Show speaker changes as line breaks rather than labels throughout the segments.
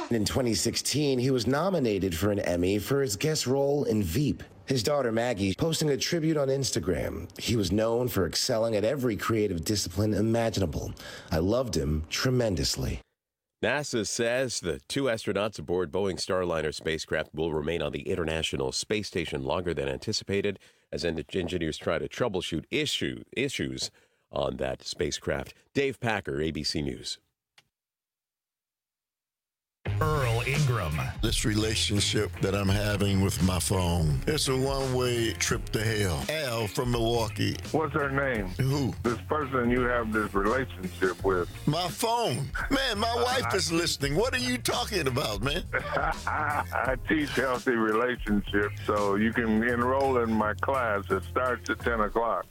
In 2016, he was nominated for an Emmy for his guest role in Veep. His daughter Maggie posting a tribute on Instagram. He was known for excelling at every creative discipline imaginable. I loved him tremendously.
NASA says the 2 astronauts aboard Boeing Starliner spacecraft will remain on the International Space Station longer than anticipated as engineers try to troubleshoot issues on that spacecraft. Dave Packer, ABC News.
Earl Ingram.
This relationship that I'm having with my phone, it's a one-way trip to hell. Al from Milwaukee.
What's her name?
Who?
This person you have this relationship with.
My phone. Man, my wife is listening. What are you talking about, man?
I teach healthy relationships, so you can enroll in my class. It starts at 10 o'clock.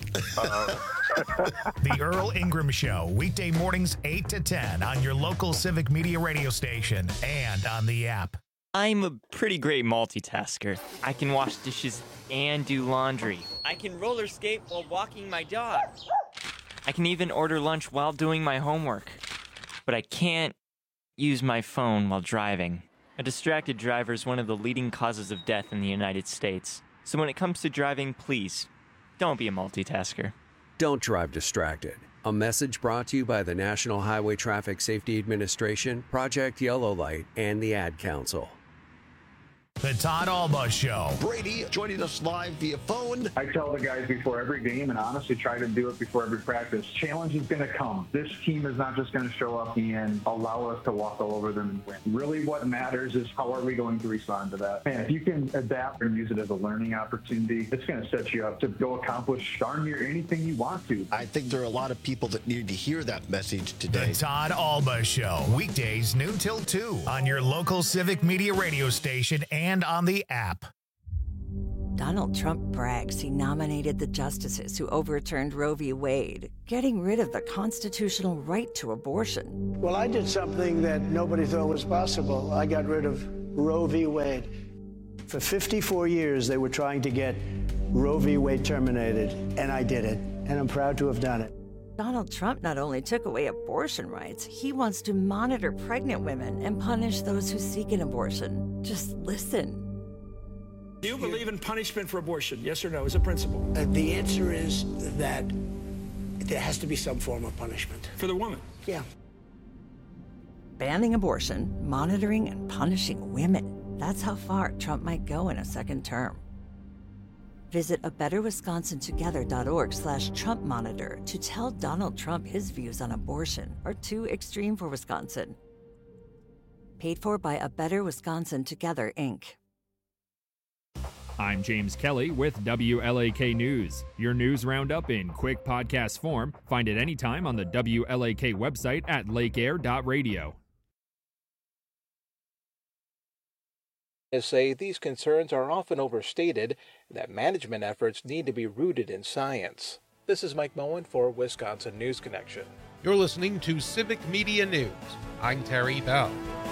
The Earl Ingram Show, weekday mornings 8 to 10 on your local Civic Media radio station and on the app.
I'm a pretty great multitasker. I can wash dishes and do laundry. I can roller skate while walking my dog. I can even order lunch while doing my homework. But I can't use my phone while driving. A distracted driver is one of the leading causes of death in the United States. So when it comes to driving, please, don't be a multitasker.
Don't drive distracted. A message brought to you by the National Highway Traffic Safety Administration, Project Yellow Light, and the Ad Council.
The Todd Alba Show.
Brady joining us live via phone.
I tell the guys before every game, and honestly try to do it before every practice, challenge is going to come. This team is not just going to show up and allow us to walk all over them and win. Really what matters is how are we going to respond to that. Man, if you can adapt and use it as a learning opportunity, it's going to set you up to go accomplish darn near anything you want to.
I think there are a lot of people that need to hear that message today.
The Todd Alba Show. Weekdays noon till 2 on your local Civic Media radio station and on the app.
Donald Trump brags he nominated the justices who overturned Roe v. Wade, getting rid of the constitutional right to abortion.
Well, I did something that nobody thought was possible. I got rid of Roe v. Wade. For 54 years, they were trying to get Roe v. Wade terminated, and I did it, and I'm proud to have done it.
Donald Trump not only took away abortion rights, he wants to monitor pregnant women and punish those who seek an abortion. Just listen.
Do you believe in punishment for abortion? Yes or no, as a principle?
The answer is that there has to be some form of punishment.
For the woman?
Yeah.
Banning abortion, monitoring, and punishing women. That's how far Trump might go in a second term. Visit abetterwisconsintogether.org/Trump Monitor to tell Donald Trump his views on abortion are too extreme for Wisconsin. Paid for by A Better Wisconsin Together, Inc.
I'm James Kelly with WLAK News. Your news roundup in quick podcast form. Find it anytime on the WLAK website at lakeair.radio.
Say these concerns are often overstated and that management efforts need to be rooted in science. This is Mike Moen for Wisconsin News Connection.
You're listening to Civic Media News. I'm Terry Bell.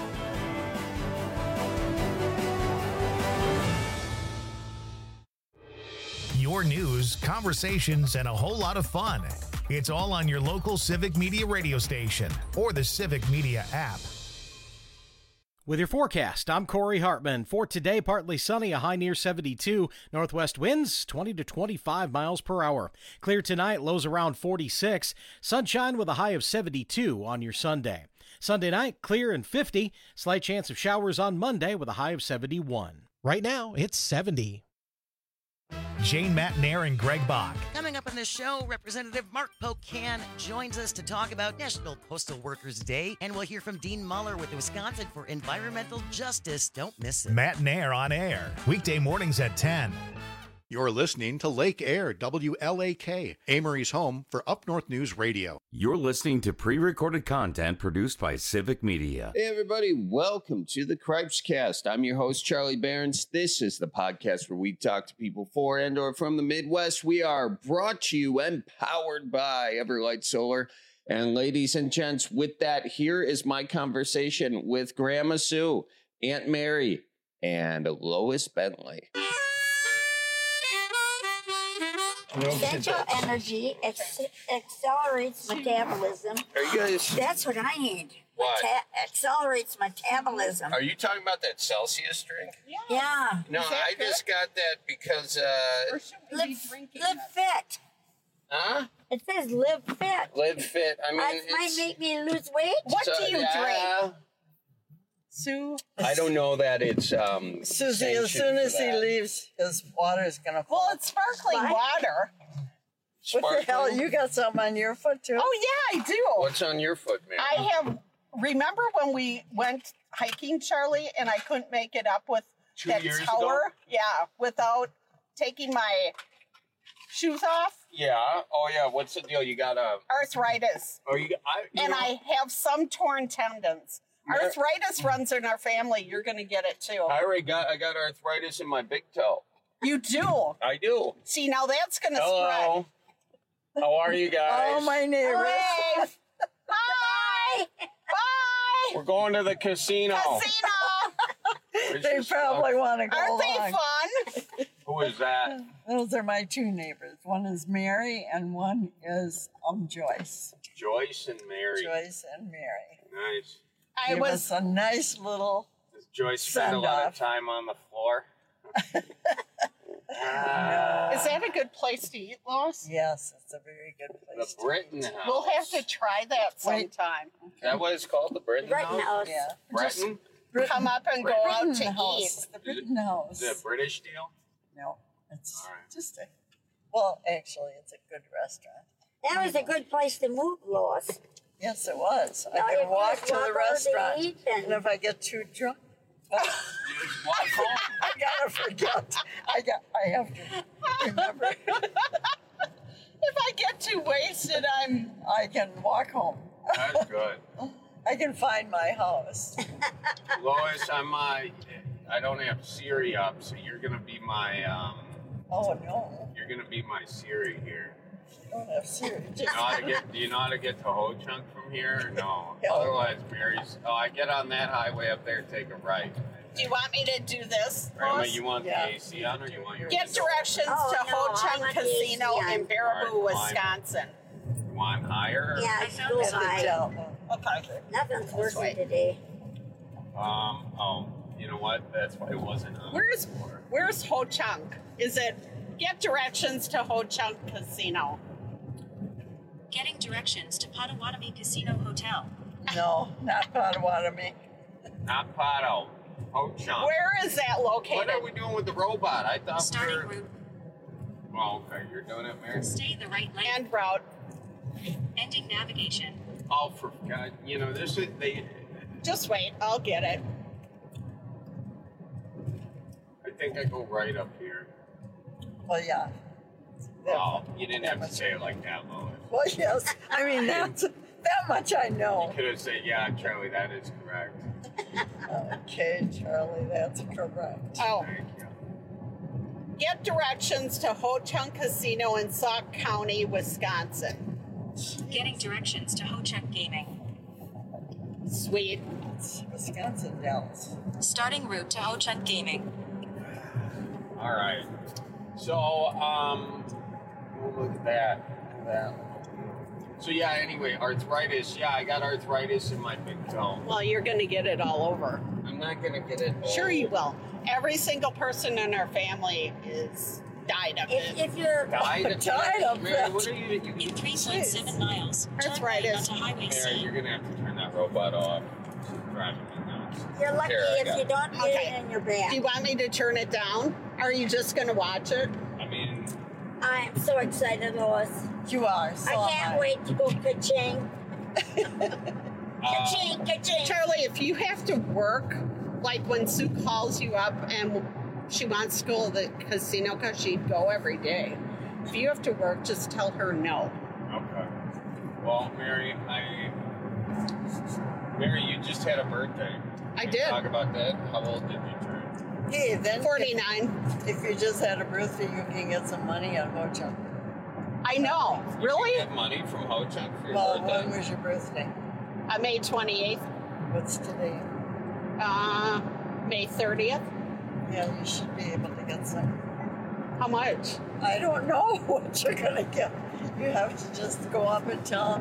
Your news, conversations, and a whole lot of fun. It's all on your local Civic Media radio station or the Civic Media app.
With your forecast, I'm Corey Hartman. For today, partly sunny, a high near 72. Northwest winds 20 to 25 miles per hour. Clear tonight, lows around 46. Sunshine with a high of 72 on your Sunday. Sunday night, clear and 50. Slight chance of showers on Monday with a high of 71.
Right now, it's 70.
Jane Matnair and Greg Bach.
Coming up on this show, Representative Mark Pocan joins us to talk about National Postal Workers Day, and we'll hear from Dean Muller with Wisconsin for Environmental Justice. Don't miss it.
Matnair on air, weekday mornings at 10.
You're listening to Lake Air, WLAK, Amory's home for Up North News Radio.
You're listening to pre-recorded content produced by Civic Media.
Hey, everybody. Welcome to the Cripescast. I'm your host, Charlie Behrens. This is the podcast where we talk to people for and or from the Midwest. We are brought to you and powered by Everlight Solar. And ladies and gents, with that, here is my conversation with Grandma Sue, Aunt Mary, and Lois Bentley.
Essential energy accelerates metabolism.
Are you guys?
That's what I need.
What?
Accelerates metabolism.
Are you talking about that Celsius drink?
Yeah.
No, I just got that because,
Live Fit.
huh?
It says Live Fit.
Live Fit. I mean,
That might make me lose weight.
What do you drink?
Sue?
I don't know that it's,
Susie, as soon as he leaves, his water is going to fall. Well, it's sparkling water. What the hell? You got something on your foot, too?
Oh, yeah, I do.
What's on your foot, man?
I have. Remember when we went hiking, Charlie, and I couldn't make it up with
2
that
years
tower?
ago?
Yeah, without taking my shoes off.
Yeah. Oh, yeah. What's the deal? You got a...
Arthritis.
Oh, you
And I have some torn tendons. Arthritis runs in our family. You're going to get it, too.
I got arthritis in my big toe.
You do?
I do.
See, now that's going to
Hello.
spread.
How are you guys?
Oh, my neighbors.
Hey. Bye. Bye.
We're going to the casino.
They probably want to go
Aren't they
along.
fun?
Who is that?
Those are my two neighbors. One is Mary and one is Joyce.
Joyce and Mary.
Joyce and Mary.
Nice.
Give us a nice little
Does Joyce spend a lot of
send-off.
time on the floor?
Is that a good place to eat, Lois?
Yes, it's a very good place.
The Britton House.
We'll have to try that sometime.
Is that what it's called? The Britton House?
Yeah.
Bretton?
Come up and go out to eat.
The Britton House.
Is it a British deal?
No, it's just a. Well, actually, it's a good restaurant.
That was a good place to move, Lois.
Yes, it was.
Yeah,
I
you
can walk
just
to
walk
the
over to
restaurant,
eat
and if I get too drunk, I gotta forget. I have to remember.
If I get too wasted,
I can walk home.
That's good.
I can find my house.
Lois, I don't have Siri up, so you're gonna be my
Oh no.
You're gonna be my Siri here.
I don't have Siri.
Do you know how to get to Ho Chunk from here? Or no. Otherwise, Mary's. Oh, I get on that highway up there, take a right.
Do you want me to do this?
Grandma,
Lois?
you want the AC on, or you want your?
Get directions to Ho Chunk Casino in Baraboo, Wisconsin.
You want higher?
Yeah, it's too high.
Okay.
Nothing's working today.
Oh, you know what? That's why it wasn't on.
Where's Ho Chunk? Is it get directions to Ho Chunk Casino?
Getting directions to Potawatomi Casino Hotel.
No, not Potawatomi.
Not Potto. Ho Chunk.
Where is that located?
What are we doing with the robot? I thought
Starting
we were.
route.
Oh, okay. You're doing it, Mary.
Stay the right lane.
And route.
Ending navigation.
Oh, for God! You know this is they.
Just wait. I'll get it.
I think I go right up here.
Well, yeah.
Oh, you didn't have to say it like that, Lois.
Well, yes. I mean, that much I know.
You could have said, "Yeah, Charlie, that is correct."
Okay, Charlie, that's correct.
Oh. Get directions to Ho Chunk Casino in Sauk County, Wisconsin.
Getting directions to Ho Chunk Gaming.
Sweet.
It's Wisconsin, Dallas.
Starting route to Ho Chunk Gaming.
All right. So, oh, look at that. So yeah. Anyway, arthritis. Yeah, I got arthritis in my big toe.
Well, you're going to get it all over.
I'm not going to get it.
Sure, you will. Every single person in our family is died of it.
If you're
died of Mary, what are you?
In 3.7 miles.
Arthritis.
Highway
Mary, you're gonna have to turn that robot off. It's driving me nuts.
You're lucky if you don't get it in your back.
Do you want me to turn it down? Or are you just going to watch it?
I mean,
I am so excited, Lois.
You are. So
I can't wait to go ka-ching. Ka-ching, ka-ching.
Charlie, if you have to work, like when Sue calls you up and she wants to go to the casino because she'd go every day. If you have to work, just tell her no.
Okay. Well, Mary, you just had a birthday.
I
Can
did.
we talk about that? How old did you turn?
Hey, then
49.
If you just had a birthday, you can get some money on Ho Chunk.
I know. Really?
You get money from Ho Chunk for your
Well,
birthday?
when was your birthday?
May 28th.
What's today?
May 30th.
Yeah, you should be able to get some.
How much?
I don't know what you're going to get. You have to just go up and tell them,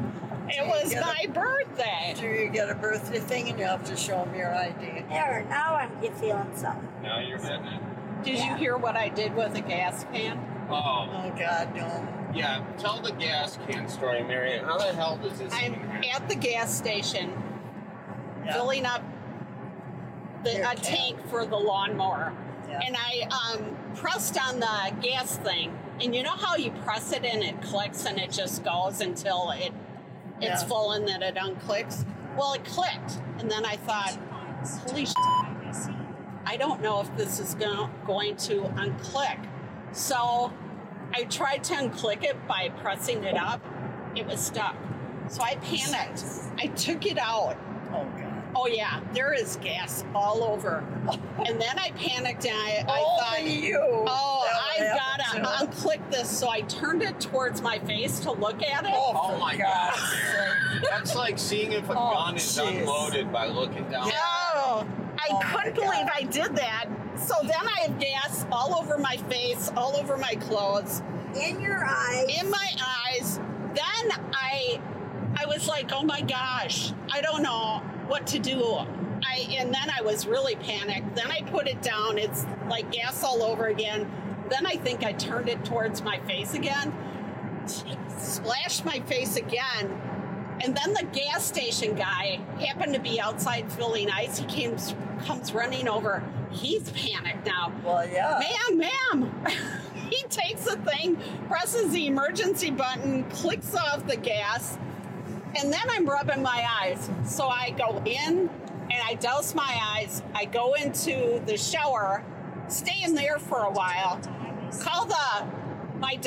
It was my birthday.
Do you get a birthday thing and you have to show them your ID?
There, now I'm feeling something.
Now you're getting it.
Did you hear what I did with a gas can?
Oh.
Oh, God, no.
Yeah, tell the gas can story, Mary. How the hell does this
I'm
even happen?
at the gas station filling up a tank for the lawnmower.
Yeah.
And I pressed on the gas thing. And you know how you press it and it clicks and it just goes until it's full and then it unclicks? Well, it clicked. And then I thought, holy shit, I don't know if this is going to unclick. So I tried to unclick it by pressing it up. It was stuck. So I panicked. I took it out.
Oh, God.
Oh, yeah, there is gas all over. And then I panicked and I thought, I've got to unclick this. So I turned it towards my face to look at it.
Oh my God. That's like seeing if a gun is unloaded by looking down.
No, I couldn't believe I did that. So then I have gas all over my face, all over my clothes.
In your eyes.
In my eyes. Then I was like, oh my gosh, I don't know what to do. And then I was really panicked. Then I put it down. It's like gas all over again. Then I think I turned it towards my face again. Splashed my face again. And then the gas station guy happened to be outside filling ice. He comes running over. He's panicked now.
Well, yeah.
Ma'am. He takes the thing, presses the emergency button, clicks off the gas, and then I'm rubbing my eyes. So I go in and I douse my eyes. I go into the shower, stay in there for a while, call my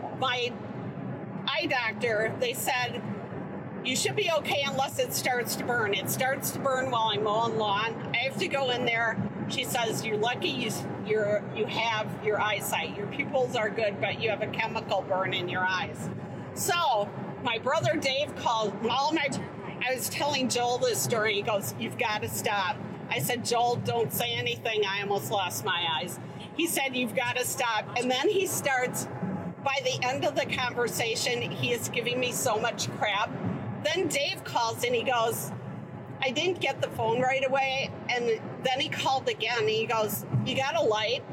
eye doctor. They said, you should be okay unless it starts to burn. It starts to burn while I'm mowing lawn. I have to go in there. She says, you're lucky you have your eyesight. Your pupils are good, but you have a chemical burn in your eyes. So my brother Dave called. I was telling Joel this story. He goes, you've got to stop. I said, Joel, don't say anything. I almost lost my eyes. He said, you've got to stop. And then he starts, by the end of the conversation, he is giving me so much crap. Then Dave calls and he goes, I didn't get the phone right away. And then he called again and he goes, you got a light?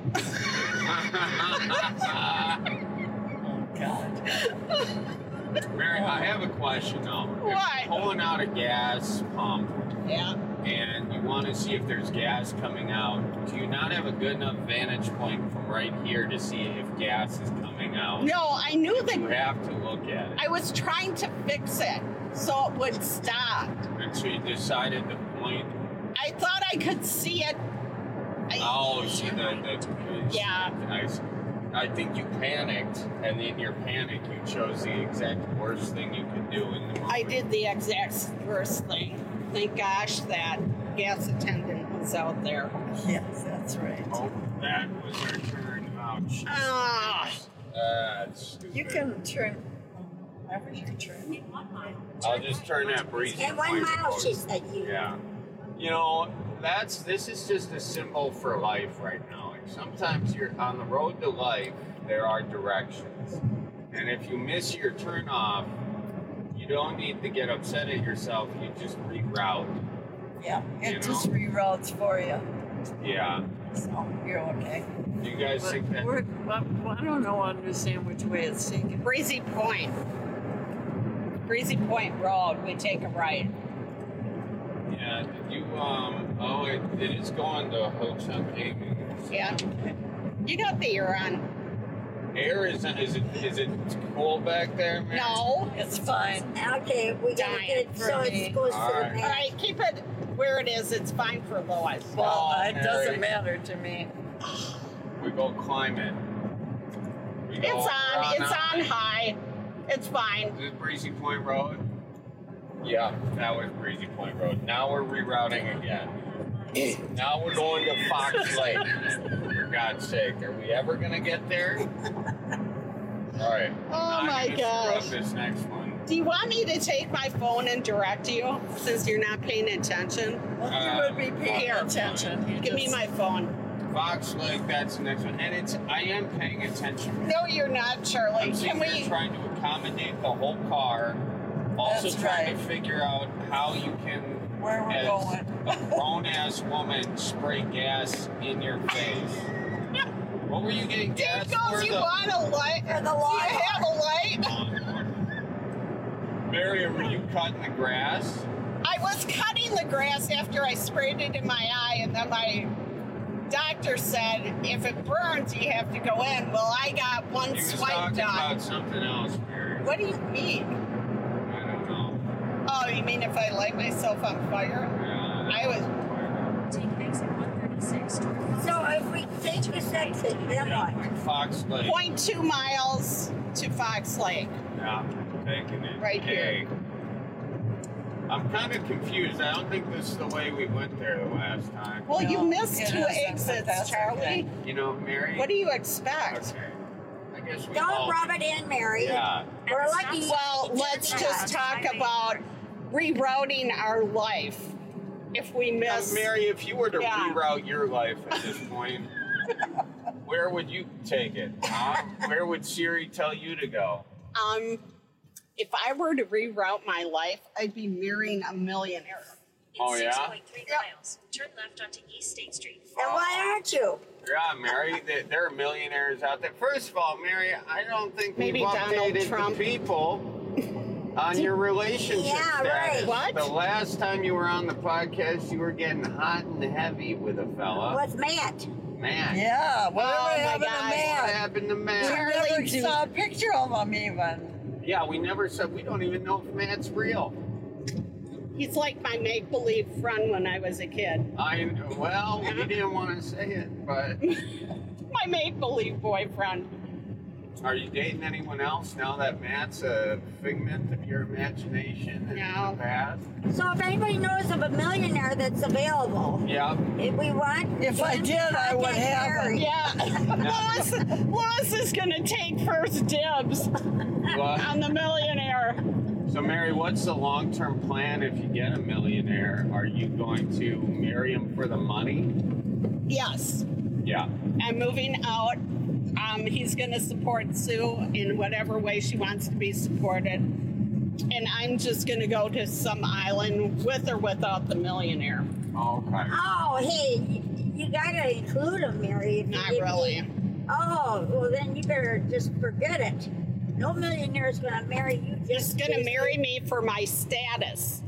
Oh, God.
Mary, I have a question though.
What?
If you're pulling out a gas pump,
yeah,
and you want to see if there's gas coming out, do you not have a good enough vantage point from right here to see if gas is coming out?
No, I knew that.
You have to look at it.
I was trying to fix it so it would stop.
And so you decided to point.
I thought I could see it.
Yeah. I think you panicked, and in your panic, you chose the exact worst thing you could do in the moment.
I did the exact worst thing. Thank gosh that gas attendant was out there.
Yes, that's right.
Oh, that was our turn. Ouch. That's stupid.
You can turn. Where's your turn?
I'll just turn that breezy.
In 1 mile, she said you.
Yeah. You know, this is just a symbol for life right now. Like sometimes you're on the road to life, there are directions. And if you miss your turn off, you don't need to get upset at yourself, you just reroute.
Yeah, it just reroutes for you.
Yeah.
So you're okay.
Do you guys think that?
I don't understand which way it's taking.
Breezy Point Road, we take a right.
Yeah, did you, it is going to Ho Chunk Gaming.
Yeah. You got the air on.
Air, is it cool back there, Mary?
No, it's fine.
Okay, we gotta get it so it goes
All
to the
right.
man.
All right, keep it where it is. It's fine for Lois.
Well, it
Mary.
doesn't matter to me.
We go climb it.
It's on high. It's fine.
Is it Breezy Point Road? Yeah, that was Breezy Point Road. Now we're rerouting again. Now we're going to Fox Lake. For God's sake, are we ever going to get there? All right.
Oh my gosh.
This next one.
Do you want me to take my phone and direct you since you're not paying attention?
Well, you would be paying attention.
Give me my phone.
Fox Lake, that's the next one. And I am paying attention.
No, you're not, Charlie.
I'm sitting here trying to accommodate the whole car Also trying to figure out how you can,
where we're going,
a grown-ass woman, spray gas in your face. What were you getting gas for?
You want a light?
For the
Do
light.
you have a light?
Mary, were you cutting the grass?
I was cutting the grass after I sprayed it in my eye, and then my doctor said, if it burns, you have to go in. Well, I got one swipe done.
About something else, Mary.
What do you mean?
I don't know.
Oh, you mean if I light myself on fire?
Yeah,
I was.
Take exit 136.
So if we take this exit, then what?
Like Fox Lake.
0.2 miles to Fox Lake.
Yeah, taking it.
Right here.
I'm kind of confused. I don't think this is the way we went there the last time.
Well, you missed
it
two
isn't,
exits,
that's
Charlie.
okay.
You know, Mary.
What do you expect?
Okay. I guess we
Don't
all.
rub it in, Mary.
Yeah.
We're lucky.
Well, let's just talk about rerouting our life. If we miss.
Mary, if you were to
Yeah.
reroute your life at this point, where would you take it? Huh? Where would Siri tell you to go?
If I were to reroute my life, I'd be marrying a millionaire.
Oh, yeah?
6.3 miles. Turn left onto East State Street.
And why aren't you?
Yeah, Mary, there are millionaires out there. First of all, Mary, I don't think
Maybe
we've
Donald
updated
Trump.
the people on your relationship
Yeah,
status.
right.
What?
The last time you were on the podcast, you were getting hot and heavy with a fella.
What's Matt?
Man.
Yeah, whatever
Oh, my
happened
God.
to
What
man?
happened to
We
Matt?
Charlie,
never
do-
saw a picture of him even.
Yeah, we never said, we don't even know if Matt's real.
He's like my make-believe friend when I was a kid.
Well, we didn't want to say it, but
My make-believe boyfriend.
are you dating anyone else now that Matt's a figment of your imagination in
No.
the past?
So if anybody knows of a millionaire that's available,
Yeah.
if we want,
If I
him
did,
to
I would
contact
have him.
Mary.
Yeah. Lois is going to take first dibs
What?
on the millionaire.
So, Mary, what's the long-term plan if you get a millionaire? Are you going to marry him for the money?
Yes.
Yeah.
I'm moving out. He's going to support Sue in whatever way she wants to be supported. And I'm just going to go to some island with or without the millionaire.
Okay.
Oh, hey, you gotta include him, Mary.
Not really.
Oh, well then you better just forget it. No millionaire is gonna marry you.
He's going to marry me for my status.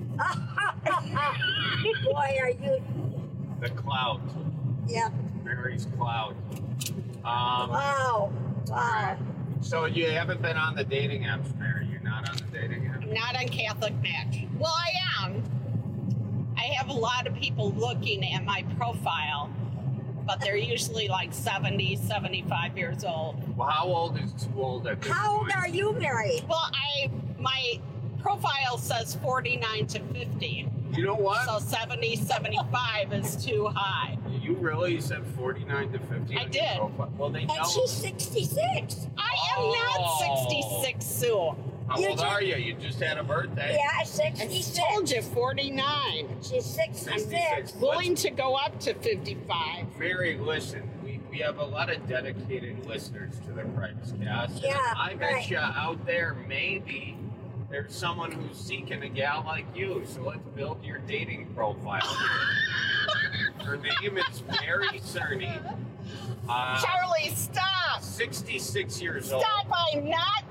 Boy, are you?
The clout.
Yep.
Mary's clout.
Wow. Wow.
So you haven't been on the dating apps, Mary? You're not on the dating apps?
Not on Catholic Match. Well, I am. I have a lot of people looking at my profile, but they're usually like 70, 75 years old.
Well, how old is too old at this
How old
point?
are you, Mary?
Well, my profile says 49 to 50.
You know what?
So 70, 75 is too high.
You really said 49 to 50?
I
on your
did.
profile? Well, they know.
And she's 66.
I am not 66, Sue.
How
You
old
just-
are you? You just had a birthday.
Yeah,
I
66.
told you 49.
She's 66.
Willing to go up to 55.
Mary, listen, we have a lot of dedicated listeners to the Cripes Cast. and
Yeah,
I bet
right.
you out there maybe there's someone who's seeking a gal like you. So let's build your dating profile. Her name is Mary Cerny.
Charlie, stop.
66 years old.
Stop. I'm not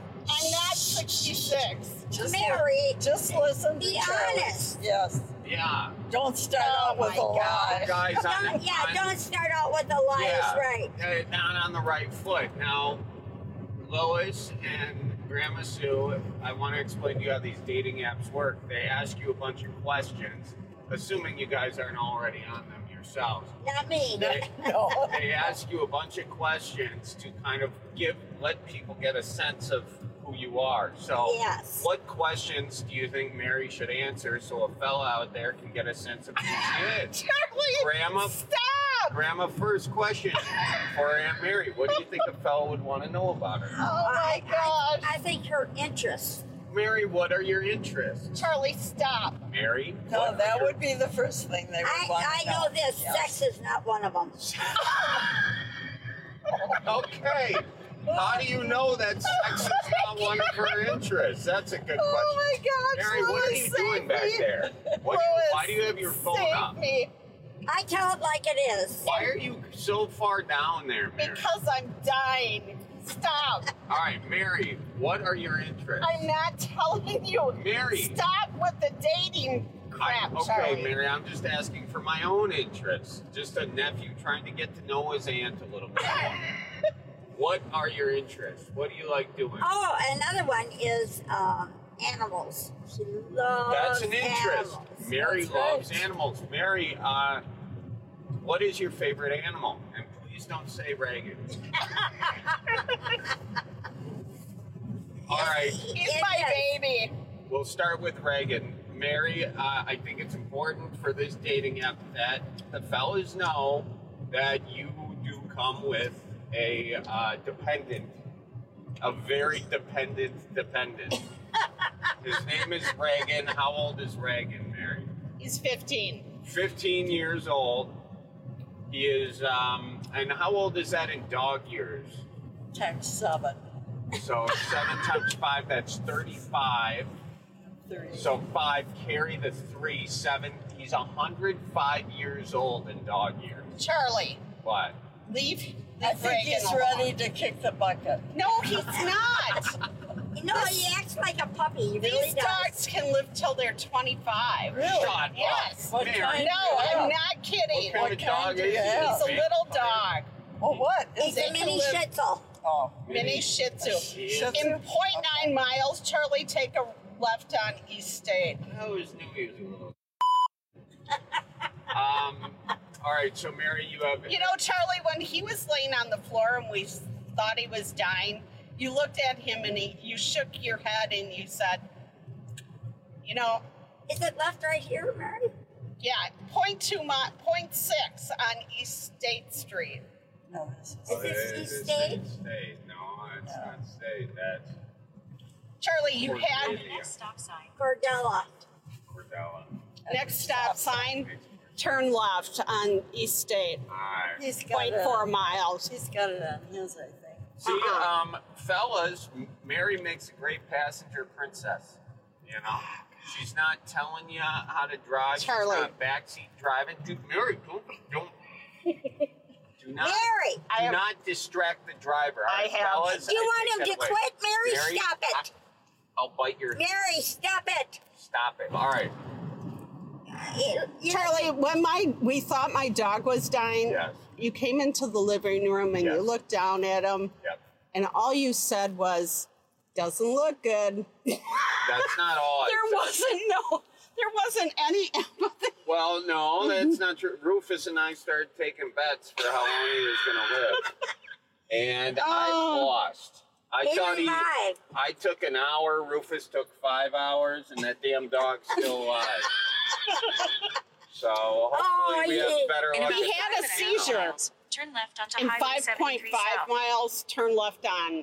66.
Mary,
Just listen
be
to Charlie.
honest.
Yes.
Yeah.
Don't start out with a lie.
Guys,
Don't start out with the lies,
Yeah,
right?
not on the right foot. Now, Lois and Grandma Sue, I want to explain to you how these dating apps work. They ask you a bunch of questions, assuming you guys aren't already on them yourselves.
Not me.
They ask you a bunch of questions to kind of let people get a sense of who you are. So,
Yes.
what questions do you think Mary should answer so a fella out there can get a sense of who she is?
Charlie,
Grandma,
stop.
Grandma, first question for Aunt Mary. What do you think a fella would want to know about her?
Oh my gosh.
I think her interests.
Mary, what are your interests?
Charlie, stop.
Mary?
No,
what
that
are your-
would be the first thing they would want
I
to
know this.
Yes.
Sex is not one of them.
Okay. How do you know that sex is not one of her interests? That's a good question.
Oh my gosh,
Mary, what are you doing back there? Why do you have your phone up?
Me.
I tell it like it is.
Why are you so far down there, Mary?
Because I'm dying. Stop.
All right, Mary, what are your interests?
I'm not telling you.
Mary.
Stop with the dating crap,
Okay,
Charlie.
Mary, I'm just asking for my own interests. Just a nephew trying to get to know his aunt a little bit more. What are your interests? What do you like doing?
Oh, another one is animals. She loves
That's an interest.
animals.
Mary
That's
loves
right.
animals. Mary, what is your favorite animal? And please don't say Reagan. All right.
He's my baby.
We'll start with Reagan. Mary, I think it's important for this dating app that the fellas know that you do come with a dependent, a very dependent. His name is Reagan. How old is Reagan, Mary?
He's 15.
15 years old. He is, and how old is that in dog years?
Times 7.
So 7 times 5, that's 35.
30.
So 5, carry the 3, 7. He's 105 years old in dog years.
Charlie,
What?
leave
I think
Reagan
he's
alone.
ready to kick the bucket.
No, he's not.
No, he acts like a puppy. He really
These
does.
dogs can live till they're 25.
Really?
Shut up.
Yes.
What
Mary.
kind?
No,
Yeah.
I'm not kidding.
What kind of dog
do
is
you
he?
have?
He's a little dog.
Oh, what?
He's
They
a
can
mini
live-
Shih Tzu.
Oh,
Mini Shih Tzu.
Shih Tzu?
In 0.9 miles, Charlie, take a left on East State.
I always knew he was a little. All right, so Mary, you have.
You know, Charlie, when he was laying on the floor and we thought he was dying, you looked at him and you shook your head and you said, you know,
Is it left right here, Mary?
yeah, 0.6 on East State Street.
no, this is.
Is this East State?
State. No, it's not state. That's
Charlie, you had
Cordelia.
Next stop sign.
Cordella.
Cordella.
next stop sign, turn left on East State.
All right.
He's got it.
0.4 miles.
He's got it on his, I think.
See, fellas, Mary makes a great passenger princess. You know, she's not telling you how to drive.
Charlie.
She's not backseat driving. Dude, Mary, don't. Do not.
Mary!
Do not distract the driver. All
I
right,
have.
fellas,
Do you
I
want
take
him
that
to
away.
quit? Mary, stop it.
I'll bite your.
Mary, stop it.
Stop it. All right.
Charlie, when we thought my dog was dying,
Yes.
you came into the living room and
Yes.
you looked down at him,
Yep.
and all you said was, "Doesn't look good."
That's not all.
There wasn't any empathy.
Well, no, that's not true. Rufus and I started taking bets for how long he was going to live, and I lost. I thought I took an hour. Rufus took 5 hours, and that damn dog's still alive. So hopefully we have better luck.
He had a seizure.
Turn left onto
In
Highway
5.5
73 South.
miles, turn left on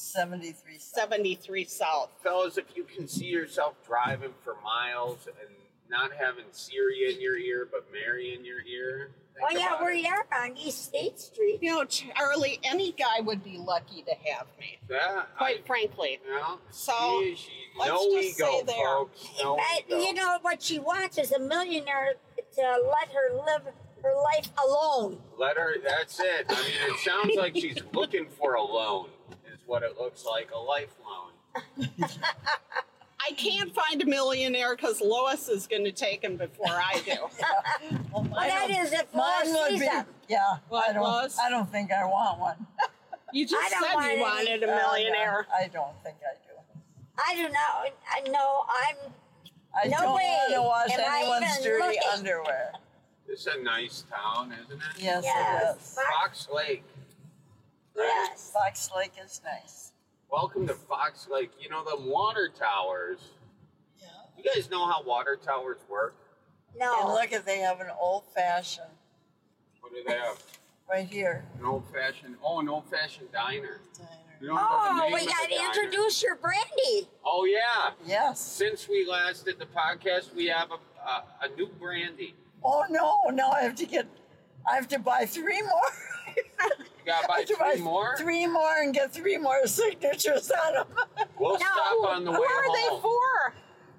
73
South.
Fellas, if you can see yourself driving for miles and not having Siri in your ear, but Mary in your ear.
Oh, yeah, we are on East State Street.
You know, Charlie, any guy would be lucky to have me.
Yeah,
Quite frankly.
No,
So, let's
no
just
ego,
say there.
folks. No ego.
You know, what she wants is a millionaire to let her live her life alone.
Let her, that's it. I mean, it sounds like she's looking for a loan, is what it looks like, a life loan.
I can't find a millionaire because Lois is going to take him before I do.
Well, that is if Lois
Mine would
sees
be.
him.
Yeah,
What, Lois?
I don't think I want one.
You just
I don't
said
want
you
any-
wanted a millionaire.
I don't think I do.
I don't know. I know I'm.
I
No
don't
way
want to wash
am I
anyone's
even
dirty
looking.
underwear.
This is a nice town, isn't it?
Yes,
Yes.
it is.
Fox Lake.
Yes.
Fox Lake is nice.
Welcome to Fox Lake. You know, the water towers.
Yeah.
You guys know how water towers work?
And
No.
look at, they have an old fashioned
What do they have?
right here.
An old-fashioned diner. You don't know the
Oh,
name
we
of the
got to
diner.
introduce your brandy.
Oh, yeah.
Yes.
Since we last did the podcast, we have a new brandy.
Oh no! Now I have to buy 3 more.
You gotta buy 3 more?
3 more and get 3 more signatures on them.
We'll stop on the way
Who are
home.
they for?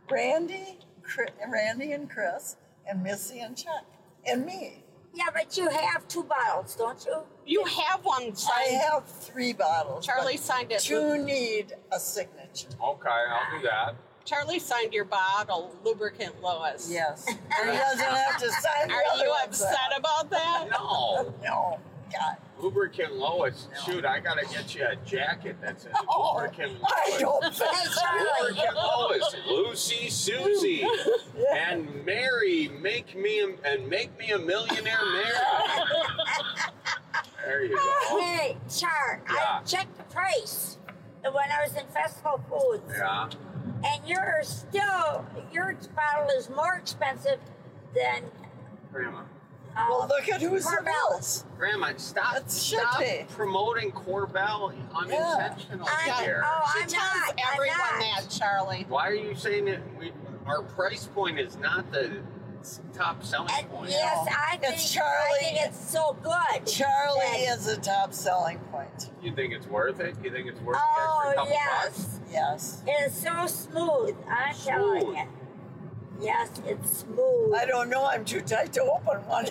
Randy and Chris, and Missy and Chuck, and me.
Yeah, but you have 2 bottles, don't you?
You have one signed.
I have 3 bottles.
Charlie
but
signed it.
2 need a signature.
Okay, I'll do that.
Charlie signed your bottle, lubricant Lois.
Yes. And he doesn't have to sign the
Are
other
you
ones
upset
out.
about that?
No.
No. God.
Lubricant Lois. Shoot, I gotta get you a jacket that says Lubricant Lois.
I don't think so.
Lubricant Lois, Lucy, Susie, and Mary. Make me a millionaire, Mary. There you go.
Hey, Char,
Yeah.
I checked the price when I was in Festival Foods.
Yeah.
And your bottle is more expensive than
Grandma.
Well, look at who's the
Corbell's.
boss.
Grandma, stop
be.
promoting Corbell unintentionally here.
She tells everyone that, Charlie.
Why are you saying that our price point is not the top selling point?
Yes, I think it's so good.
Charlie
that-
is a top selling point.
You think it's worth it? You think it's worth
Oh,
the extra couple
yes.
bucks?
Yes.
It is so smooth, I'm telling you. Yes, it's smooth.
I don't know. I'm too tight to open one.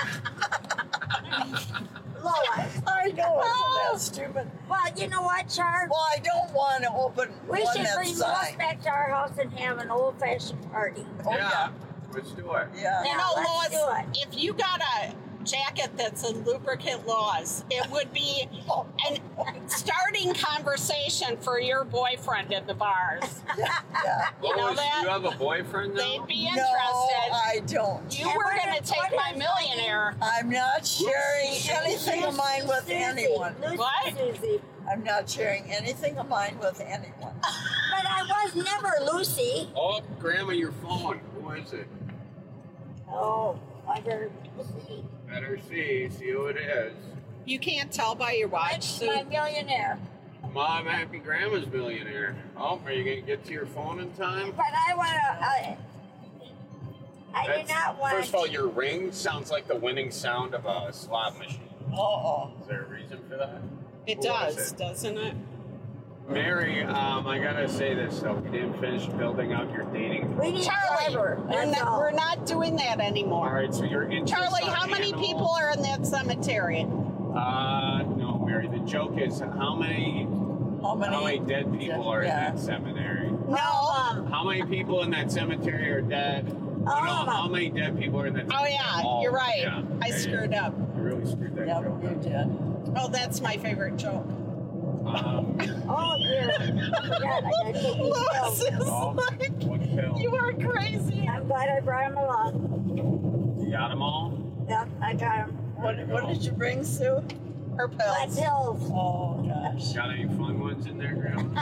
Lois.
I know. Isn't that stupid?
Well, you know what, Char?
Well, I don't want to open
We
one
should
that's
bring Lois
signed.
back to our house and have an old-fashioned party.
Yeah. Let's do it.
Yeah.
You know,
let's do
Lois, if you got a jacket that's in lubricant Laws, it would be an starting conversation for your boyfriend in the bars.
Yeah.
You know
Lois,
that?
you have a boyfriend now?
They'd be
No,
interested.
I don't.
You were going to take my millionaire.
I'm not sharing anything of mine with anyone.
What?
Susie.
I'm not sharing anything of mine with anyone.
But I was never Lucy.
Oh, Grandma, your phone. Who is it?
Oh, I better see.
Better see who it is.
You can't tell by your watch.
That's my millionaire.
Mom, happy Grandma's millionaire. Oh, are you going to get to your phone in time?
But I want to. I do not want.
First of all, your ring sounds like the winning sound of a slot machine.
Uh-oh.
Is there a reason for that?
It
Who
does,
was it?
doesn't it?
Mary, I gotta say this though. We didn't finish building out your dating.
We need
Charlie,
clever.
we're not doing that anymore.
All right, so you're interested.
Charlie, how many people are in that cemetery?
No, Mary. The joke is how many dead people are in that cemetery?
No.
How many people in that cemetery are dead? How many dead people are in that?
Oh yeah, you're right.
Yeah.
I screwed up.
You really screwed that joke
You
up.
did.
Oh, that's my favorite joke.
Oh dear. I forgot. I gotta take these
Lois
pills.
is
Oh,
like,
one pill.
you are crazy.
I'm glad I brought him along.
You got them all?
Yep, I got him.
What did you bring, Sue?
Her
My
pills.
pills.
Oh, gosh.
Got any fun ones in there, Grandma?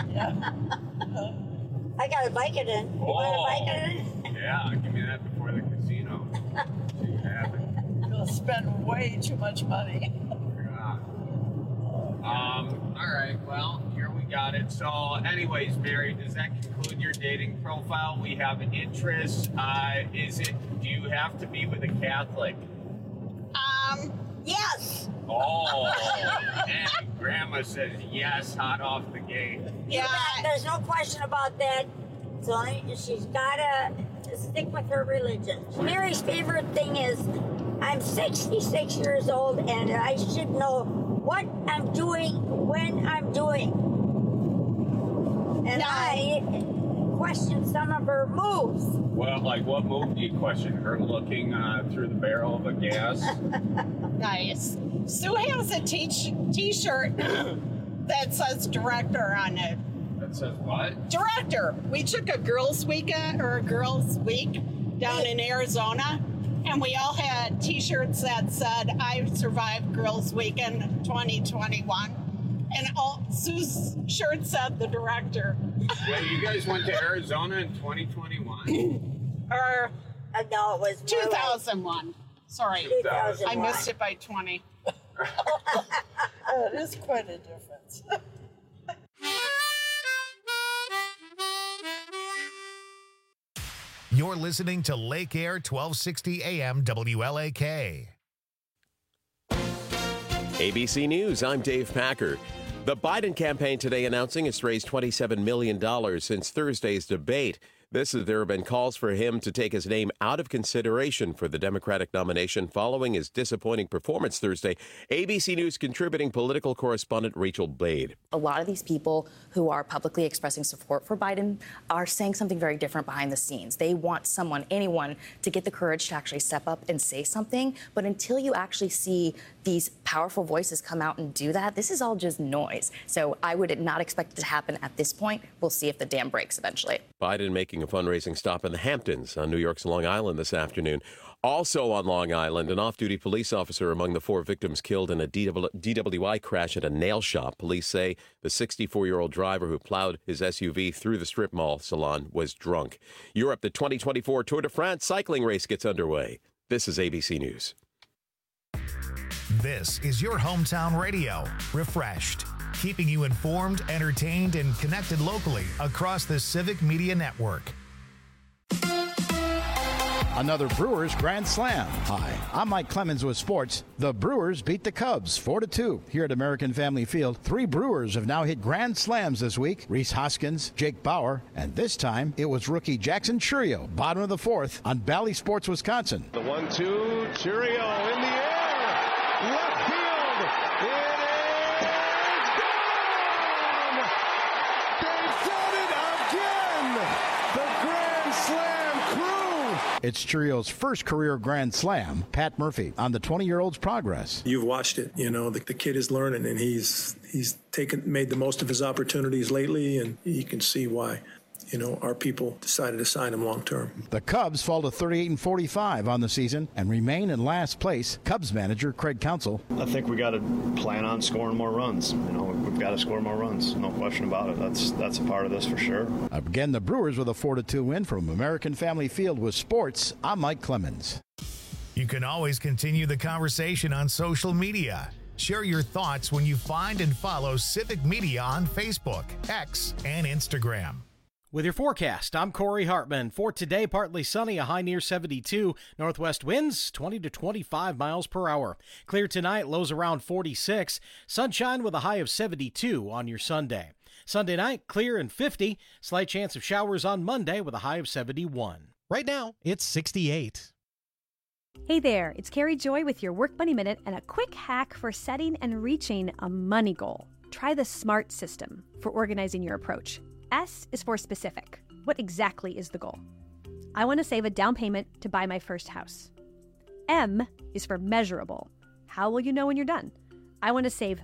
I got a Vicodin. You want a Vicodin?
Yeah, give me that before the casino. See what happens.
You'll spend way too much money.
All right, well, here we got it. So, anyways, Mary, does that conclude your dating profile? We have interests. Do you have to be with a Catholic?
Yes.
Oh, and Grandma says yes, hot off the gate.
Yeah. There's no question about that. So she's gotta stick with her religion. Mary's favorite thing is I'm 66 years old and I should know what I'm doing when I'm doing. And I question some of her moves.
Well, like what move do you question? Her looking through the barrel of a gas?
Nice. Sue has a t-shirt that says director on it.
That says what?
Director. We took a girls' weekend or a girls' week down in Arizona, and we all had t-shirts that said, I survived girls' weekend 2021. And all Sue's shirt said the director.
Yeah, you guys went to Arizona in 2021?
Or
no, it was
2001. Sorry,
2001.
I missed it by 20.
It is quite a difference.
You're listening to Lake Air 1260 AM WLAK.
ABC News, I'm Dave Packer. The Biden campaign today announcing it's raised $27 million since Thursday's debate. There have been calls for him to take his name out of consideration for the Democratic nomination following his disappointing performance Thursday. ABC News contributing political correspondent Rachel Blade.
A lot of these people who are publicly expressing support for Biden are saying something very different behind the scenes. They want anyone, to get the courage to actually step up and say something. But until you actually see these powerful voices come out and do that, this is all just noise. So I would not expect it to happen at this point. We'll see if the dam breaks eventually.
Biden making a fundraising stop in the Hamptons on New York's Long Island this afternoon. Also on Long Island, an off-duty police officer among the 4 victims killed in a DWI crash at a nail shop. Police say the 64-year-old driver who plowed his SUV through the strip mall salon was drunk. Europe, the 2024 Tour de France cycling race gets underway. This is ABC News.
This is your hometown radio, Refreshed, keeping you informed, entertained, and connected locally across the Civic Media Network.
Another Brewers Grand Slam. Hi, I'm Mike Clemens with sports. The Brewers beat the Cubs 4-2 here at American Family Field. 3 Brewers have now hit Grand Slams this week. Rhys Hoskins, Jake Bauer, and this time it was rookie Jackson Chourio, bottom of the 4th on Bally Sports, Wisconsin.
The 1-2, Chourio in the air. Left field. It is gone. They've done it again. The Grand Slam crew.
It's Chourio's first career Grand Slam. Pat Murphy on the 20-year-old's progress.
You've watched it. You know, the kid is learning, and he's made the most of his opportunities lately, and you can see why. You know, our people decided to sign him long term.
The Cubs fall to 38-45 on the season and remain in last place. Cubs manager Craig Counsell.
I think we got to plan on scoring more runs. You know, we've got to score more runs. No question about it. That's a part of this for sure.
Again, the Brewers with a 4-2 win from American Family Field with sports. I'm Mike Clemens.
You can always continue the conversation on social media. Share your thoughts when you find and follow Civic Media on Facebook, X, and Instagram.
With your forecast, I'm Corey Hartman. For today, partly sunny, a high near 72. Northwest winds 20 to 25 miles per hour. Clear tonight, lows around 46. Sunshine with a high of 72 on your Sunday. Sunday night, clear and 50. Slight chance of showers on Monday with a high of 71.
Right now, it's 68.
Hey there, it's Carrie Joy with your Work Money Minute and a quick hack for setting and reaching a money goal. Try the SMART system for organizing your approach. S is for specific. What exactly is the goal? I want to save a down payment to buy my first house. M is for measurable. How will you know when you're done? I want to save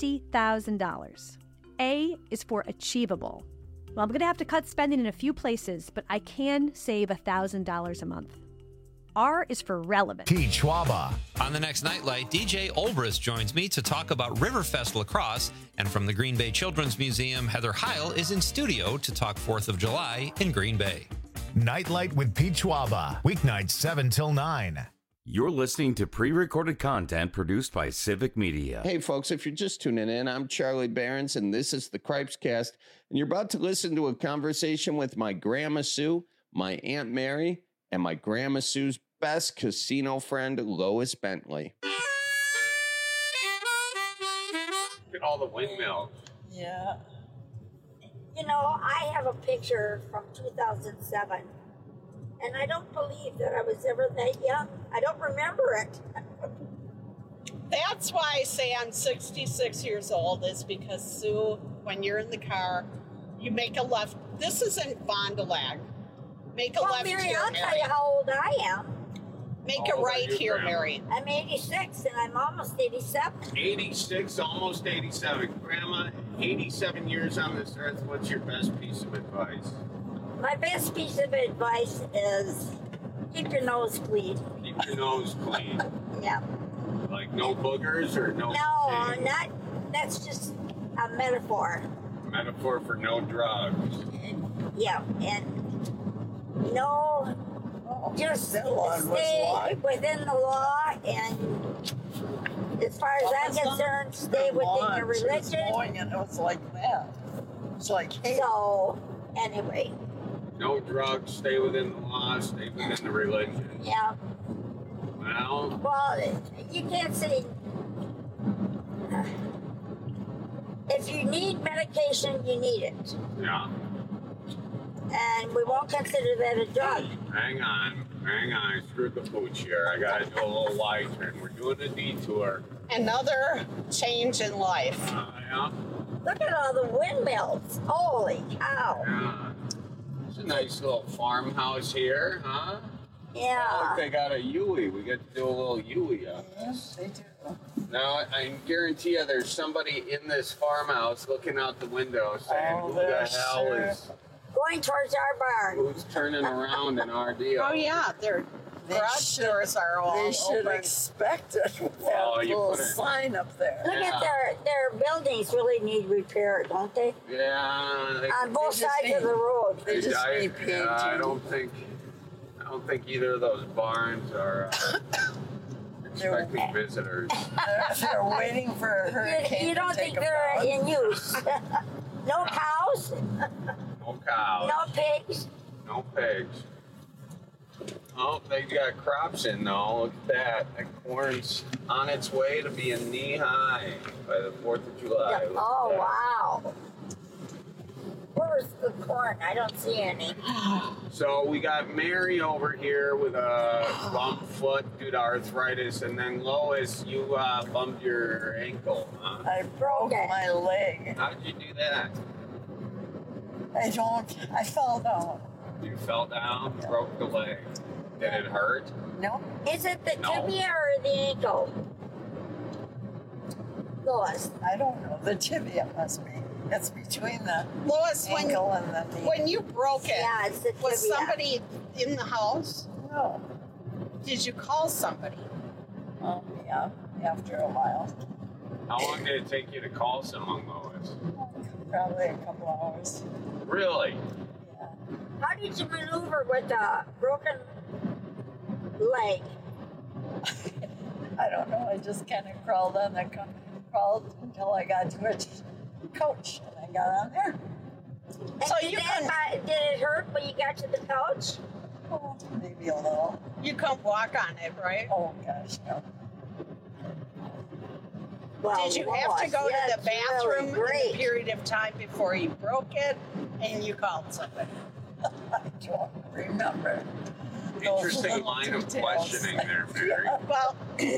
$50,000. A is for achievable. Well, I'm going to have to cut spending in a few places, but I can save $1,000 a month. R is for relevant.
Pete Schwaba.
On the next Nightlight, DJ Olbrist joins me to talk about Riverfest Lacrosse. And from the Green Bay Children's Museum, Heather Heil is in studio to talk 4th of July in Green Bay.
Nightlight with Pete Schwaba. Weeknights 7 till 9.
You're listening to pre-recorded content produced by Civic Media.
Hey, folks, if you're just tuning in, I'm Charlie Behrens, and this is the Cripes Cast. And you're about to listen to a conversation with my Grandma Sue, my Aunt Mary, and my Grandma Sue's best casino friend, Lois Bentley.
Look at all the windmills.
Yeah. You know, I have a picture from 2007, and I don't believe that I was ever that young. I don't remember it.
That's why I say I'm 66 years old, is because, Sue, when you're in the car, you make a left. This isn't Fond du Lac. Make a left
Mary,
here,
I'll
Mary.
tell you how old I am.
Make a right here, Mary.
I'm 86, and I'm almost 87.
86, almost 87. Grandma, 87 years on this earth. What's your best piece of advice?
My best piece of advice is keep your nose clean.
Keep your nose clean.
Yeah.
Like no boogers or no...
No, not. That's just a metaphor.
Metaphor for no drugs.
Yeah, and no, just stay within the law, and as far as I'm concerned, stay within your religion.
And it was like that. It's like, hey.
So, anyway.
No drugs, stay within the law, stay within the religion.
Yeah.
Well,
you can't say if you need medication, you need it.
Yeah.
And we won't consider that a drug.
Hang on. I screwed the pooch here. I gotta do a little wide turn. We're doing a detour.
Another change in life.
Yeah.
Look at all the windmills. Holy cow.
Yeah. It's a nice little farmhouse here, huh?
Yeah.
Oh, look, they got a Yui. We get to do a little Yui on this.
Yes, they do.
Now, I guarantee you there's somebody in this farmhouse looking out the window saying, who the hell is...
Going towards our barn.
Who's turning around in our deal?
Oh, yeah. Their garage doors are all
They should
open.
expect it with that
Oh, you
little
put it-
sign up there.
Look at their buildings really need repair, don't they?
Yeah.
On both sides of the road.
They just need painting.
Yeah, I don't think either of those barns are expecting visitors.
They're waiting for a hurricane.
You don't
to take
think they're
them down.
in use? No cows?
No cows.
No pigs?
No pigs. Oh, they got crops in though. Look at that. That corn's on its way to being knee high by the 4th of July. Look at
Oh,
that.
wow. Where's the corn? I don't see any.
So we got Mary over here with a bump foot due to arthritis, and then Lois, you bumped your ankle. Huh?
I broke my leg.
How did you do that?
I fell down.
You fell down, broke the leg. Did it hurt?
No.
Is it the
No.
tibia or the ankle? Lois.
I don't know. The tibia must be. It's between the
Lois,
ankle and the knee.
when you broke it,
Yeah, it's the
was
tibia.
somebody in the house?
No.
Did you call somebody?
Yeah, after a while.
How long did it take you to call someone, Lois?
Probably a couple hours.
Really?
How did you maneuver with a broken leg?
I don't know. I just kind of crawled on the crawled until I got to a couch, and I got on there.
So did it hurt when you got to the couch?
Oh, maybe a little.
You couldn't walk on it, right?
Oh gosh, no.
Well,
Did you have to go
yes,
to the bathroom
really great.
in a period of time before you broke it, and you called somebody?
I don't remember.
Interesting line of questioning there, Mary.
Well,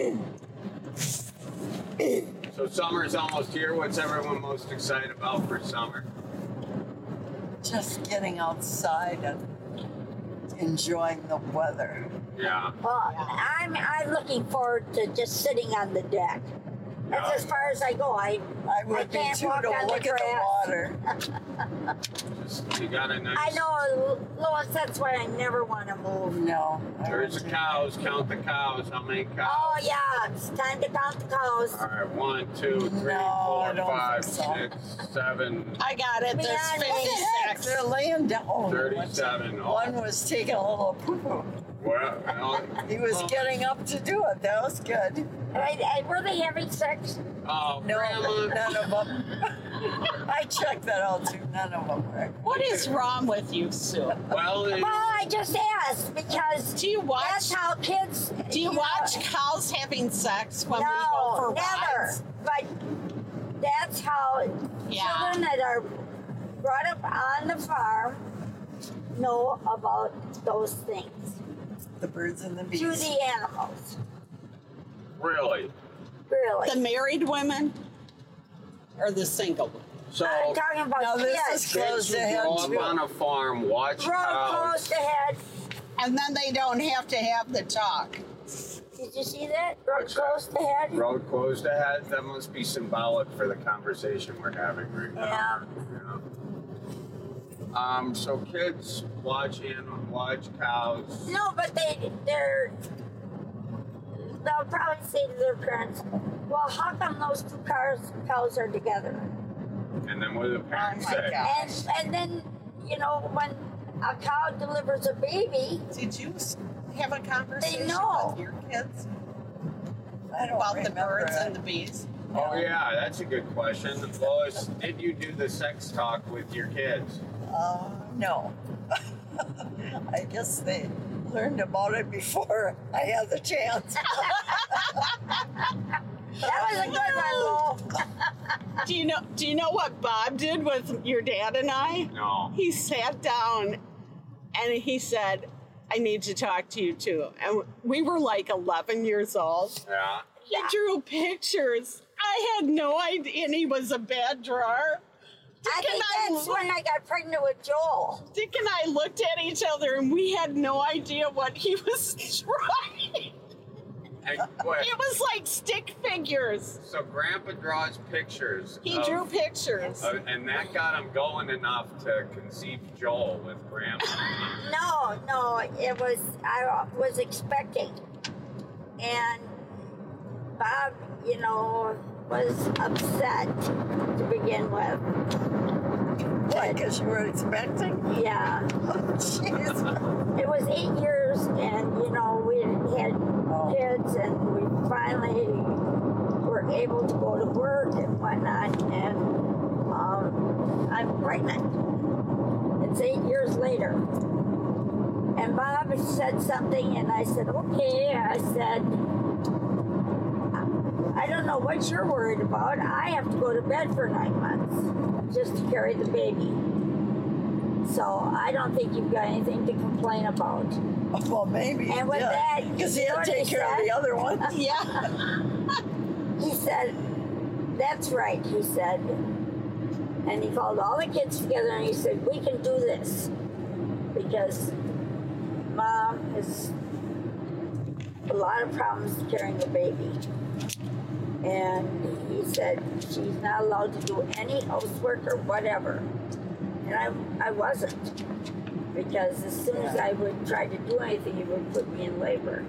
So summer's almost here. What's everyone most excited about for summer?
Just getting outside and enjoying the weather.
Yeah.
Well, I'm looking forward to just sitting on the deck. That's as far as I go. I
would be
can't
too,
walk
to
on
look
the
at
grass.
the water.
You got a nice...
I know, Lois, that's why I never want to move.
No.
There's the cows. Count the cows. How many cows?
Oh, yeah, it's time to count the cows.
All right. 1, 2, 3,
No, I
4,
don't
5,
think so.
6, 7,
I got it. There's
Man, what the
56.
They're laying down. Oh,
37.
One was taking a little poo-poo.
Well,
He was getting up to do it. That was good.
Were they having sex?
Oh,
No,
Grandma.
none of them. I checked that out too. None of them were.
What is wrong with you, Sue?
Well,
Well, I just asked because
Do you watch?
that's how kids.
Do you
know,
watch cows having sex when we go for
No, never.
rides?
But that's how
Yeah.
children that are brought up on the farm know about those things.
The birds and the bees.
To the animals.
really?
Really.
The married women or the single women?
So,
I'm talking about
Now, this
kids.
is
kids
close
who
ahead,
grow up
too.
on a farm, watch
Road
cows.
close ahead.
And then they don't have to have the talk.
Did you see that? Road
What's that?
close ahead.
Road closed ahead. That must be symbolic for the conversation we're having right now.
Yeah.
So kids watch cows.
No, but they'll probably say to their parents, "Well, how come those two cows are together?"
And then what do the parents
my
say?
God.
And then, you know, when a cow delivers a baby,
Did you have a conversation
know.
with your kids
I don't
about the
remember
birds
it.
and the bees?
Oh yeah, that's a good question. Lois, did you do the sex talk with your kids?
No. I guess they learned about it before I had the chance.
That was a good one, Lowell.
Do you know what Bob did with your dad and I?
No.
He sat down and he said, I need to talk to you too. And we were like 11 years old.
Yeah.
He drew pictures. I had no idea, and he was a bad drawer.
I think that's when I got pregnant with Joel.
Dick and I looked at each other, and we had no idea what he was drawing.
It
was like stick figures.
So Grandpa draws pictures.
He drew pictures.
And that got him going enough to conceive Joel with Grandpa.
No, it was, I was expecting. And Bob, was upset to begin with.
What, because you were expecting?
Yeah.
Oh, jeez.
It was 8 years, and, we had kids, and we finally were able to go to work and whatnot, and I'm pregnant. It's 8 years later. And Bob said something, and I said, okay. I said, I don't know what you're worried about. I have to go to bed for 9 months just to carry the baby. So I don't think you've got anything to complain about.
Well, maybe.
And with that,
because he had to take care of the other one.
Yeah. He said, that's right, he said. And he called all the kids together and he said, we can do this. Because Mom has a lot of problems carrying the baby. And he said she's not allowed to do any housework or whatever. And I wasn't. Because as soon as I would try to do anything, he would put me in labor.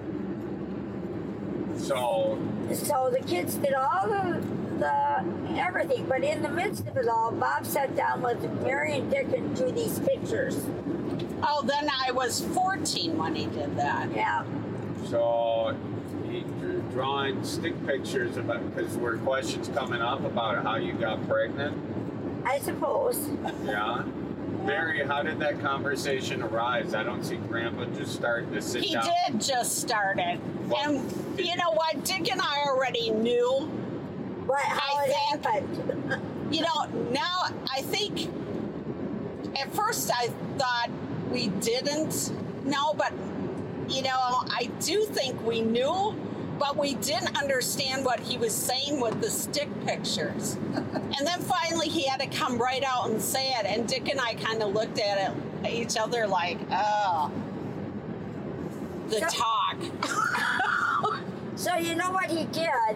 So
the kids did all the everything. But in the midst of it all, Bob sat down with Mary and Dick and drew these pictures.
Oh, then I was 14 when he did that.
Yeah.
So he drawing stick pictures because were questions coming up about how you got pregnant?
I suppose.
Yeah. Mary, how did that conversation arise? I don't see Grandpa just starting to sit down.
He did just start it. And you know what? Dick and I already knew.
How it happened.
Now I think at first I thought we didn't know, but I do think we knew, but we didn't understand what he was saying with the stick pictures. And then finally he had to come right out and say it, and Dick and I kind of looked at each other like, oh, talk.
So you know what he did?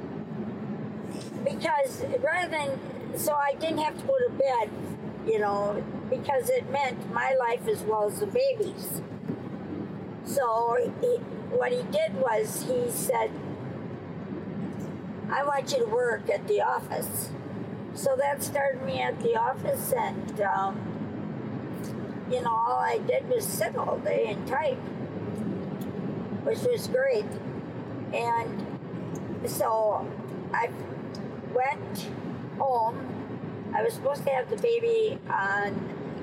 Because so I didn't have to go to bed, because it meant my life as well as the baby's. So what he did was he said, I want you to work at the office. So that started me at the office, and all I did was sit all day and type, which was great. And so I went home. I was supposed to have the baby on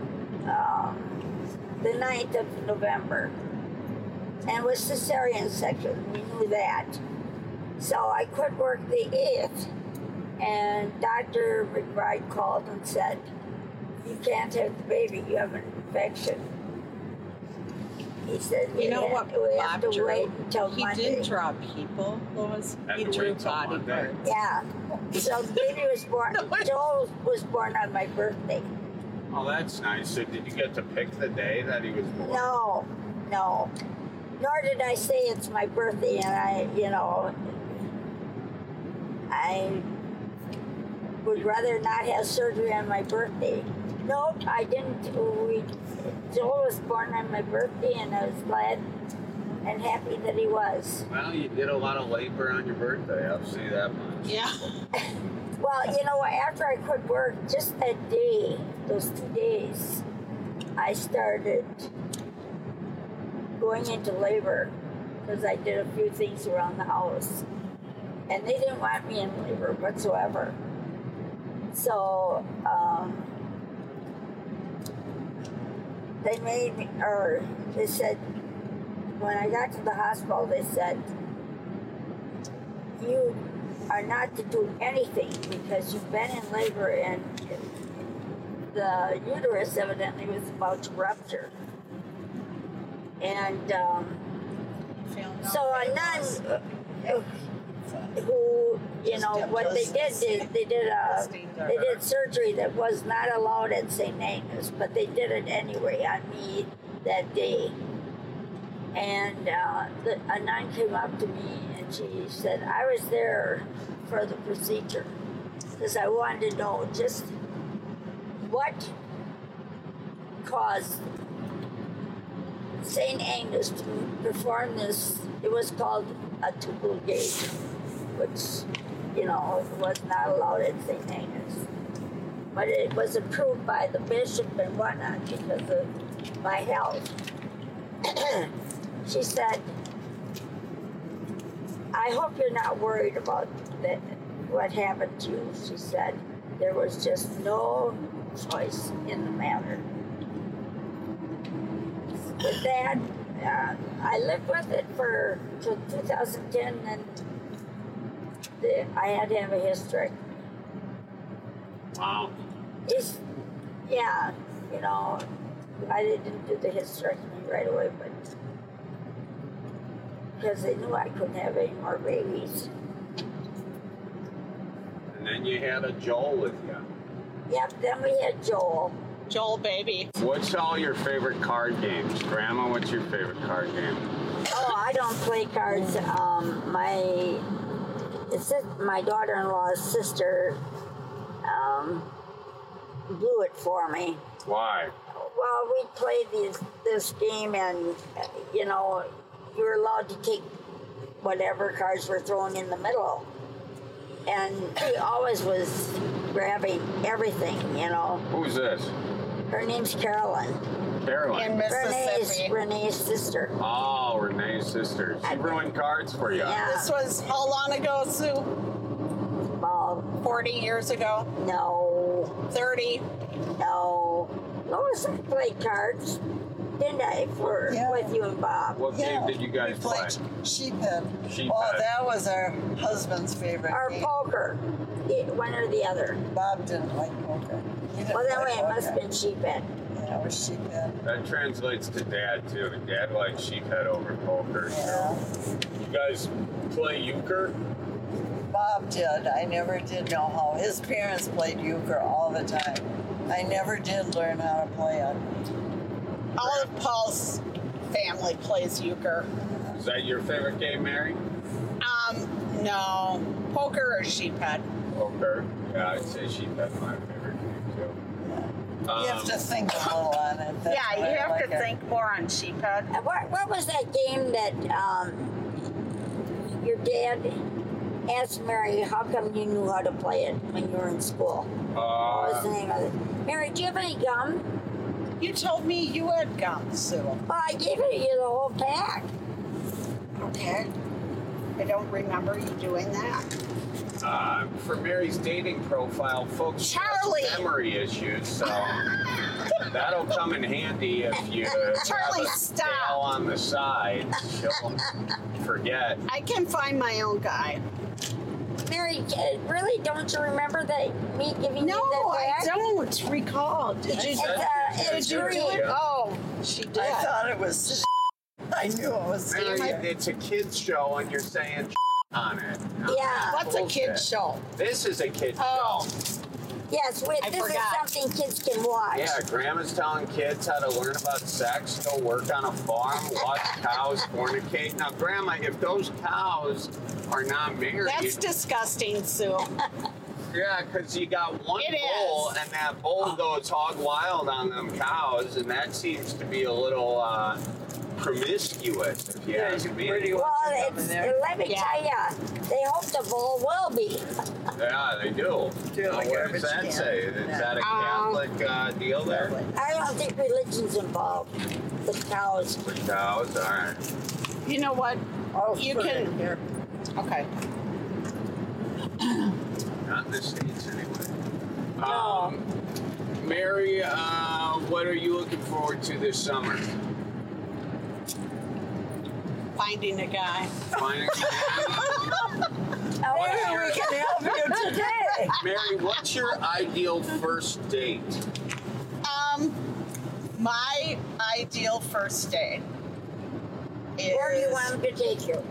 the 9th of November. And it was cesarean section. We knew that. So I quit work the 8th. And Dr. McBride called and said, you can't have the baby. You have an infection. He said, we have to wait until Monday.
He didn't draw people, Lois. He drew body parts.
Yeah. So the baby was born. Joel was born on my birthday.
Oh, that's nice. So did you get to pick the day that he was born?
No. Nor did I say it's my birthday, and I would rather not have surgery on my birthday. Nope, I didn't. Joel was born on my birthday, and I was glad and happy that he was.
Well, you did a lot of labor on your birthday, I'll say that much.
Yeah.
Well, after I quit work, just that day, those 2 days, I started going into labor because I did a few things around the house. And they didn't want me in labor whatsoever. So, they said, when I got to the hospital, they said, you are not to do anything because you've been in labor and the uterus evidently was about to rupture. And so a nun who, you know, what they did they did surgery that was not allowed at St. Agnes, but they did it anyway on me that day. And a nun came up to me and she said, I was there for the procedure because I wanted to know just what caused St. Agnes to perform this. It was called a tubal gate, which, you know, was not allowed at St. Agnes. But it was approved by the bishop and whatnot because of my health. She said, I hope you're not worried about that, what happened to you. She said, there was just no choice in the matter. With that, I lived with it till 2010, and I had to have a hysterectomy.
Wow.
Yeah, you know, I didn't do the hysterectomy right away, but because they knew I couldn't have any more babies.
And then you had a Joel with you.
Yep, then we had Joel.
Joel baby.
What's all your favorite card games? Grandma, what's your favorite card game?
Oh, I don't play cards. My daughter-in-law's sister blew it for me.
Why?
Well, we played this game, and you know, you were allowed to take whatever cards were thrown in the middle, and she always was grabbing everything. You know.
Who's this?
Her name's Carolyn.
Carolyn.
In Mississippi.
Renee's sister.
Oh, Renee's sister. She ruined cards for you.
Yeah.
This was how long ago, Sue?
About
40 years ago?
No.
30?
No. Lois, I played cards, didn't I, with you and Bob?
What game did you guys play?
Sheephead.
Sheephead.
Well, that was our husband's favorite
Or
game.
poker. One or the other.
Bob didn't like poker.
Well, that way it must have been sheephead.
Yeah, it was sheephead.
That translates to Dad, too. Dad likes sheephead over poker.
Yeah.
So. You guys play euchre?
Bob did. I never did know how. His parents played euchre all the time. I never did learn how to play it.
All of Paul's family plays euchre.
Is that your favorite game, Mary?
No. Poker or sheephead?
Poker. Yeah, I'd say sheephead's my favorite game, too.
You have to think a little on it. That's
Yeah, you
why I
have
like
to
it.
think more on sheephead.
What was that game that your dad asked Mary how come you knew how to play it when you were in school? What was the name of it? Mary, do you have any gum?
You told me you had gum, Sue.
Well, I gave it you the whole pack.
Okay. I don't remember you doing that.
For Mary's dating profile, folks, she has
Charlie!
memory issues, so that'll come in handy if you have
Charlie,
a
stop.
scale on the side. She'll forget.
I can find my own guy.
Mary, really, don't you remember me giving
No,
you that
I
pack?
don't recall. Did you?
It's
Did you do it? Oh, she did.
I thought it was. I knew it was.
Mary, it's a kid's show, and you're saying on it.
Yeah.
What's a kid's show?
This is a kid's
Oh.
show.
Yes,
I
this
forgot.
is something kids can watch.
Yeah, Grandma's telling kids how to learn about sex, go work on a farm, watch cows fornicate. Now, Grandma, if those cows are not married...
That's disgusting, Sue.
Yeah, because you got one
It
bull,
is.
and that bull goes hog wild on them cows, and that seems to be a little promiscuous, if you ask me.
Well, let me tell you, they hope the bull will be.
Yeah, they do. What does that say? Is that a Catholic deal there?
I don't think religion's involved with cows.
For cows, all right.
You know what? You can.
Here.
Okay.
Not in the States, anyway. Mary, what are you looking forward to this summer?
Finding a guy.
Finding a guy?
Maybe we can
Mary, what's your ideal first date?
My ideal first date is...
Where do you want him to take you?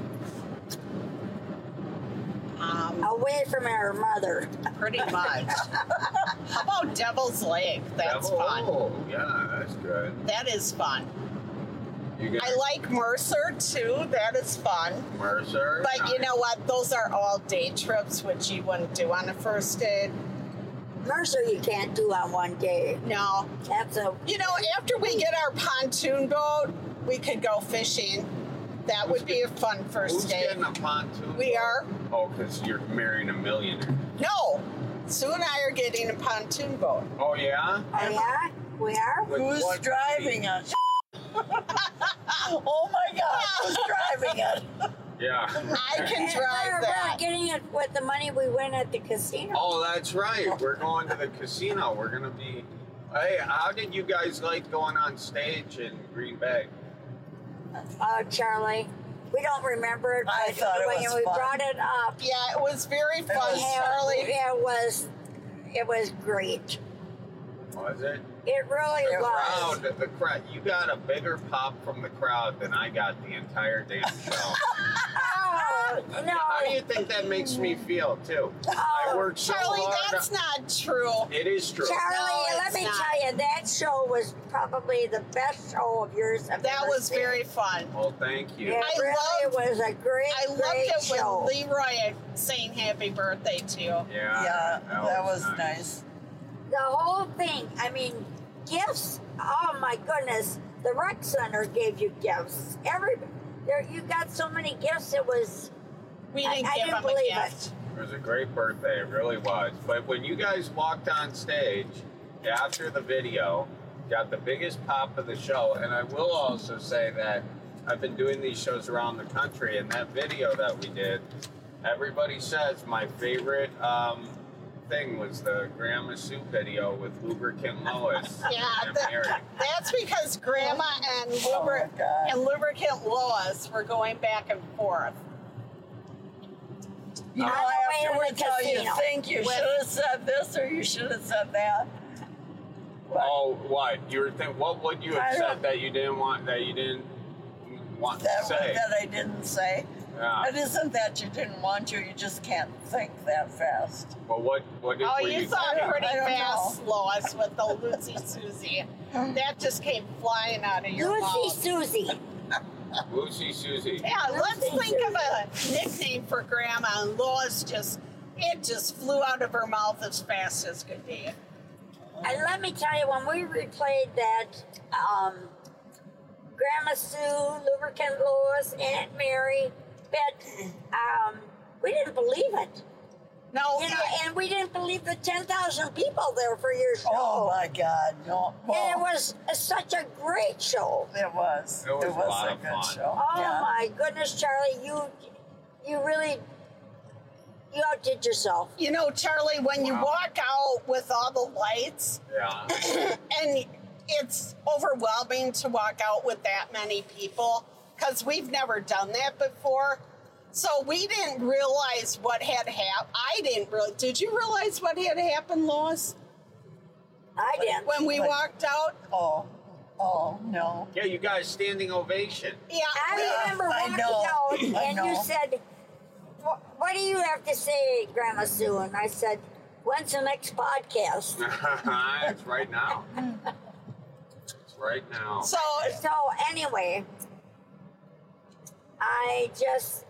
Away from our mother.
Pretty much. How about Devil's Lake? That's fun.
Oh, yeah, that's good.
That is fun.
You
I like Mercer, too. That is fun.
Mercer?
But you know what? Those are all day trips, which you wouldn't do on a first date.
Mercer you can't do on one day.
No.
That's a...
You know, after we get our pontoon boat, we could go fishing. That would be a fun first date.
Who's getting a pontoon
We
boat?
are.
Oh, because you're marrying a millionaire.
No. Sue and I are getting a pontoon boat.
Oh, yeah?
Oh, yeah? We are?
With what
driving us? Oh, my God. Who's driving it?
Yeah.
I can drive that.
We're getting it with the money we win at the casino.
Oh, that's right. We're going to the casino. We're going to be... Hey, how did you guys like going on stage in Green Bay?
Charlie, we don't remember it,
I
but
thought it
when
was
we
fun.
brought it up...
Yeah, it was very fun, Charlie.
It was great.
Was it?
It really was.
The crowd. You got a bigger pop from the crowd than I got the entire damn show.
Oh, no.
How do you think that makes me feel, too? I worked so
Charlie,
hard.
that's not true.
It is true.
Charlie,
No,
let
it's
me
not.
tell you, that show was probably the best show of yours I've
That
ever
was
seen.
very fun.
Well, thank you.
It really was a great,
I loved
great
it
show.
when Leroy saying happy birthday to you.
Yeah,
that was nice.
The whole thing, I mean, gifts, oh my goodness. The rec center gave you gifts. You got so many gifts, it was...
We
I
didn't give
didn't
him a
believe
gift.
It was a great birthday. It really was. But when you guys walked on stage after the video, got the biggest pop of the show. And I will also say that I've been doing these shows around the country, and that video that we did, everybody says my favorite thing was the Grandma Sue video with Lubricant Lois.
Yeah,
and Mary.
that's because Grandma and Lubricant Lois were going back and forth.
You know, after we tell you, think you should have said this or you should have said that.
Oh, what? You were what would you have said that you didn't want to say?
That I didn't say.
Yeah.
It isn't that you didn't want to, you just can't think that fast.
Well, what did
Oh,
were
you thought pretty
I don't
fast, Lois, with the Lucy Susie. That just came flying out of your mouth.
Lucy Susie.
Lucy Susie.
Yeah, let's think of a nickname for Grandma, and Lois it just flew out of her mouth as fast as could be.
And let me tell you, when we replayed that, Grandma Sue, Lubricant Lois, Aunt Mary, Bet, we didn't believe it.
No,
and we didn't believe the 10,000 people there for your show.
Oh my God, no!
And it was such a great show.
It was.
It was a lot
a
of
good
fun.
show.
Oh my goodness, Charlie, you really outdid yourself.
You know, Charlie, when you walk out with all the lights,
Yeah.
and it's overwhelming to walk out with that many people because we've never done that before. So we didn't realize what had happened. I didn't really. Did you realize what had happened, Lois?
I didn't.
When we walked out?
Oh, no.
Yeah, you guys standing ovation.
Yeah.
I remember walking out, and you said, what do you have to say, Grandma Sue? And I said, when's the next podcast?
It's right now. It's right now.
So anyway, I just,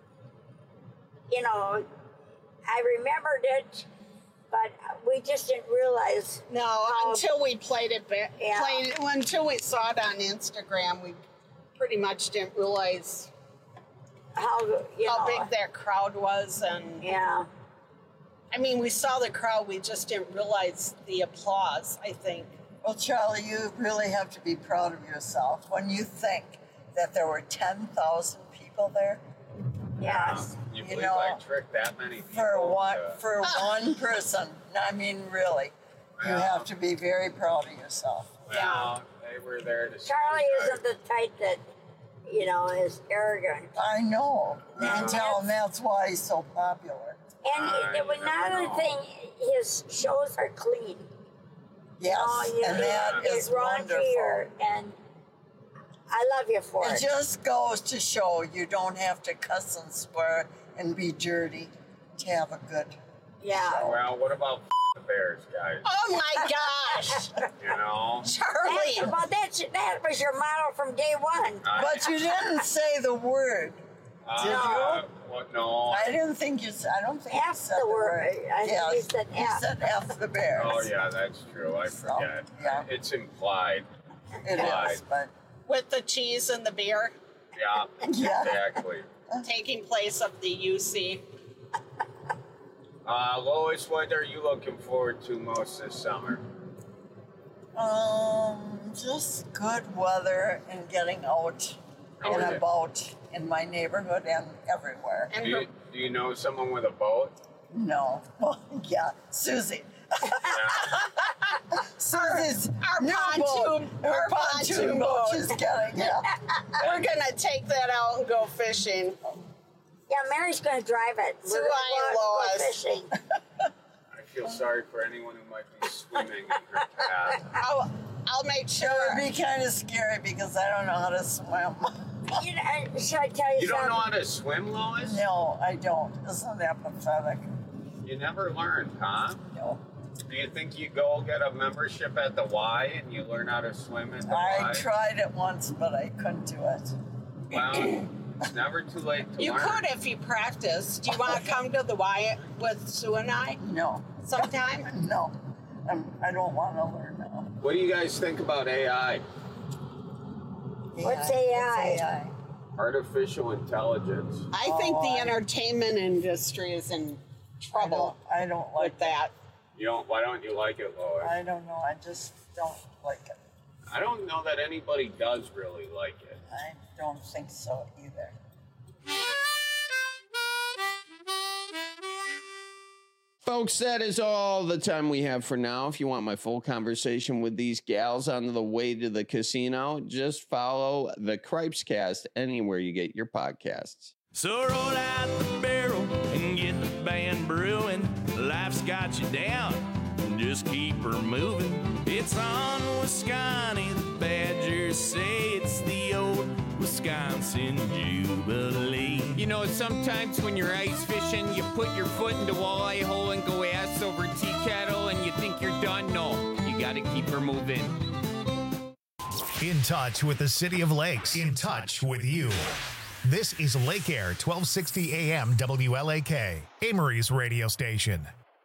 I remembered it, but we just didn't realize.
No, until we played it back.
Yeah.
Until we saw it on Instagram, we pretty much didn't realize
how
big that crowd was. And
yeah.
I mean, we saw the crowd, we just didn't realize the applause, I think.
Well, Charlie, you really have to be proud of yourself when you think that there were 10,000 people there.
Yes.
You believe I tricked that many people?
For one person. I mean, really. You have to be very proud of yourself.
Well, they were there to see
Charlie
you guys.
isn't the type that, is arrogant.
I know.
Yeah.
And tell him that's why he's so popular.
And another thing, his shows are clean.
Yes, and that is wonderful.
And I love you for it.
It just goes to show you don't have to cuss and swear and be dirty to have a good show.
Well, what about the Bears, guys?
Oh my gosh!
You know?
Charlie!
That was your motto from day one.
But you didn't say the word. Did you?
What? No.
I didn't think you said. I don't think you said the word.
I think you said
You
F.
said F the Bears.
Oh, yeah, that's true. I forget.
yeah.
It's implied.
It is, but
With the cheese and the beer.
Yeah,
Yeah.
exactly.
Taking place of the UC.
Lois, what are you looking forward to most this summer?
Just good weather and getting out
Oh,
and
yeah.
about in my neighborhood and everywhere.
Do you know someone with a boat?
No. Well, yeah, Susie. Susie's
Our
new
pontoon-
boat. Her
our
pontoon
pontoon
boat
boat.
she's getting, yeah.
We're gonna take that out and go fishing.
Yeah, Mary's going to drive it.
So
We're gonna
I,
go
Lois.
fishing.
I feel sorry for anyone who might be swimming in her path.
I'll make
It
sure.
would be kind of scary because I don't know how to swim.
You know, should I tell you
You don't
something?
know how to swim, Lois?
No, I don't. Isn't that pathetic?
You never learned, huh?
No.
Do you think you go get a membership at the Y and you learn how to swim at the
I
Y?
tried it once, but I couldn't do it.
Well, it's never too late to
You
learn.
could if you practiced. Do you want to come to the Y with Sue and I
No.
sometime?
No. I don't want to learn now.
What do you guys think about AI?
What's AI?
What's AI?
Artificial intelligence.
I think the entertainment industry is in trouble
I don't like
with that.
You don't? Why don't you like it, Lois?
I don't know. I just don't like it.
I don't know that anybody does really like it.
I don't think so either.
Folks, that is all the time we have for now. If you want my full conversation with these gals on the way to the casino, just follow the Cripescast anywhere you get your podcasts.
So roll out the barrel and get the band brewing. Life's got you down, just keep her moving. It's on Wisconsin, the Badgers say it's the old Wisconsin Jubilee.
You know, sometimes when you're ice fishing, you put your foot in the walleye hole and go ass over tea kettle and you think you're done. No, you gotta keep her moving.
In touch with the City of Lakes. In touch with you. This is Lake Air 1260 AM WLAK, Amory's radio station.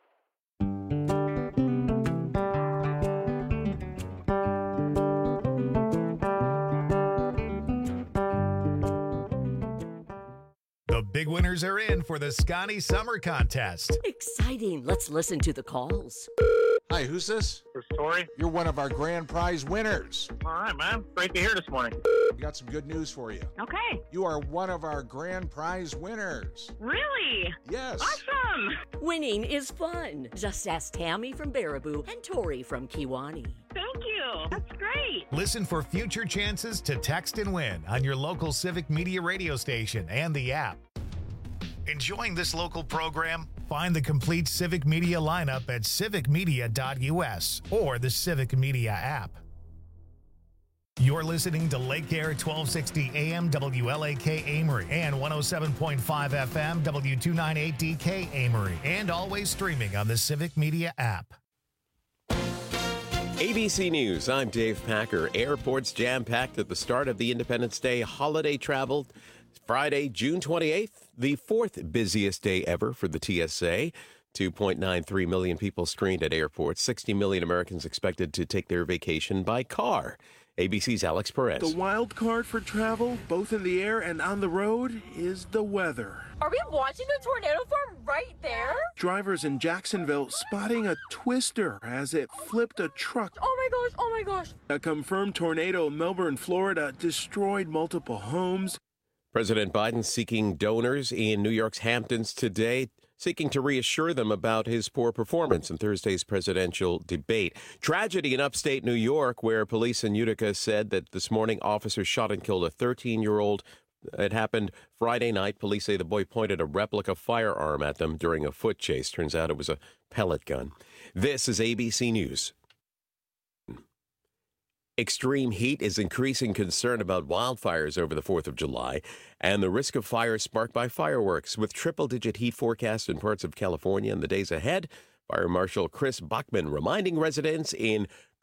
The big winners are in for the Scotty Summer Contest.
Exciting. Let's listen to the calls.
Hi, who's this?
This is Tori.
You're one of our grand prize winners.
All right, man. Great to hear this morning.
We got some good news for you.
Okay.
You are one of our grand prize winners.
Really?
Yes.
Awesome.
Winning is fun. Just ask Tammy from Baraboo and Tori from Kiwani.
Thank you. That's great.
Listen for future chances to text and win on your local Civic Media radio station and the app. Enjoying this local program? Find the complete Civic Media lineup at civicmedia.us or the Civic Media app. You're listening to Lake Air 1260 AM WLAK Amory and 107.5 FM W298DK Amory, and always streaming on the Civic Media app.
ABC News, I'm Dave Packer. Airports jam-packed at the start of the Independence Day holiday travel. Friday, June 28th, the fourth busiest day ever for the TSA. 2.93 million people screened at airports. 60 million Americans expected to take their vacation by car. ABC's Alex Perez.
The wild card for travel, both in the air and on the road, is the weather.
Are we watching a tornado from right there?
Drivers in Jacksonville spotting a twister as it flipped a truck.
Oh my gosh, oh my gosh.
A confirmed tornado in Melbourne, Florida, destroyed multiple homes.
President Biden seeking donors in New York's Hamptons today, seeking to reassure them about his poor performance in Thursday's presidential debate. Tragedy in upstate New York, where police in Utica said that this morning officers shot and killed a 13-year-old It happened Friday night. Police say the boy pointed a replica firearm at them during a foot chase. Turns out it was a pellet gun. This is ABC News. Extreme heat is increasing concern about wildfires over the 4th of July and the risk of fires sparked by fireworks. With triple-digit heat forecast in parts of California in the days ahead, Fire Marshal Chris Bachman reminding residents in